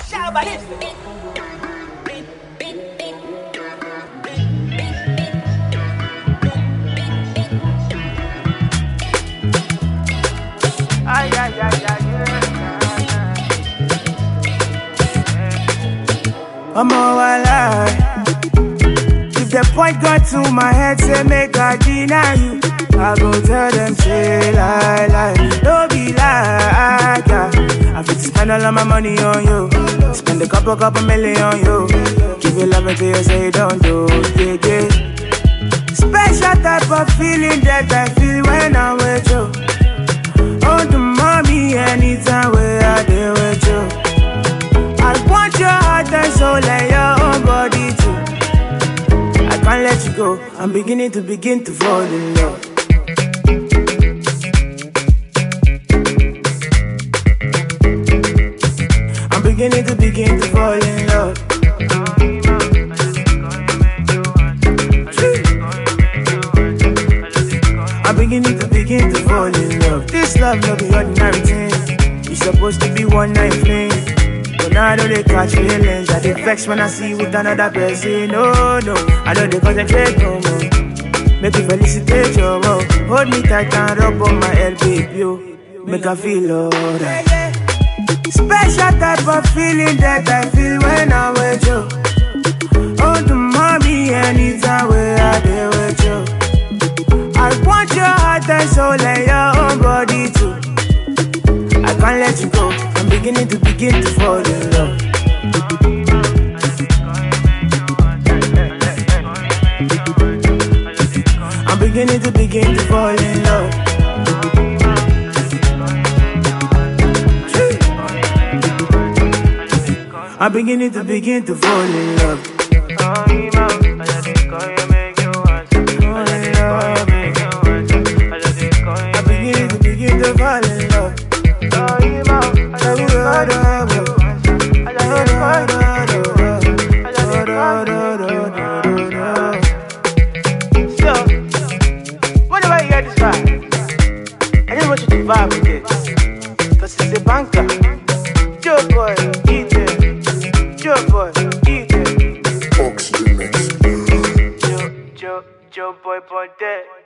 Ay, ay, ay, ay, I'm all alive. If the point got to my head, say make I deny you, I go tell them, say lie. Don't be like, yeah. I fit spend all of my money on you, spend a couple million on you, give you love until you say don't do, yeah. Special type of feeling that I feel when I'm with you. Oh, the mommy, anytime where I deal with you. I want your heart and soul and your own body too. I can't let you go, I'm beginning to fall in love. I'm beginning to fall in love. I'm beginning to fall in love. This love no be ordinary thing. You supposed to be one night fling, but now I know they catch feelings. I get vexed when I see you with another person. No, I know they concentrate no more. Make you felicitate your love. Hold me tight and rub on my head, baby, yo. Make I feel alright. Special type of feeling that I feel when I'm with you. Oh, the mommy, anytime where I deal with you. I want your heart and soul and your own body too. I can't let you go, I'm beginning to fall in love. I'm beginning to fall in love. I'm beginning to fall in love. Vibe with it, cause it's a banker. Joe boy, eat it. Joe boy, eat it. Oxygen mix. Joe boy, boy, dead.